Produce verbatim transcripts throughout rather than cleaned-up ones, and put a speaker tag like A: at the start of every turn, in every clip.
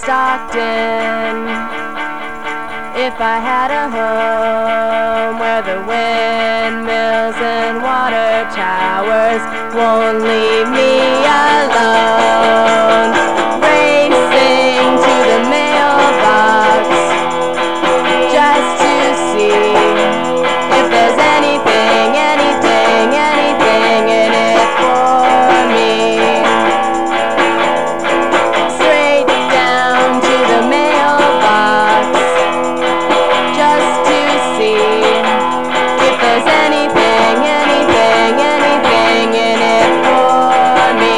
A: Stockton. If I had a home where the windmills and water towers won't leave me alone, racing to the mailbox just to see if there's anything, anything, anything in it for me. Straight down to the mailbox just to see if there's anything, anything, anything in it for me.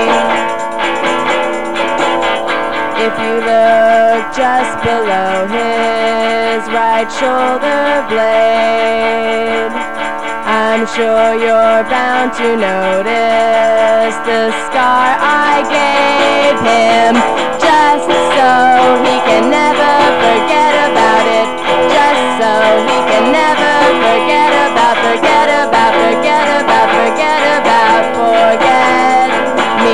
A: If you look just below his right shoulder blade, I'm sure you're bound to notice the scar I gave him, just so he can never forget about it, just so he can never forget about, forget about, forget about, forget about, forget me.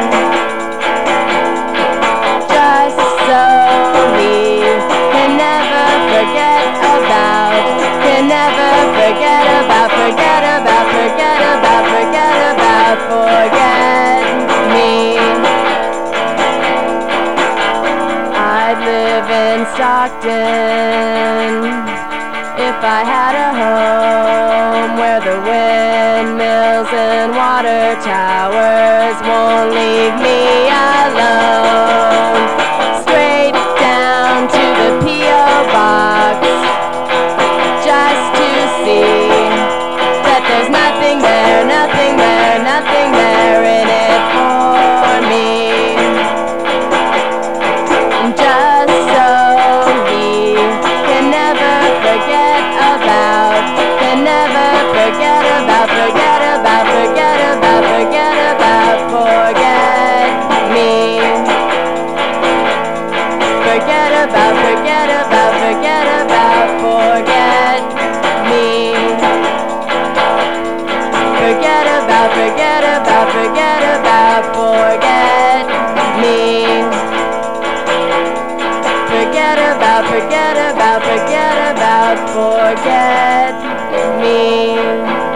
A: Just so he can never forget about, can never forget about, forget about, forget about, forget about, forget me. I'd live in Stockton if I had a home where the windmills and water towers won't leave me alone. Straight down to the P O box just to see that there's nothing there, nothing there, nothing there in it for me. Just so he can never forget about, can never forget about, forget about, forget about, forget about, forget me. Forget about, forget about, forget about, forget me. Forget about, forget about, forget about, forget me. Forget about, forget about, forget about, forget me.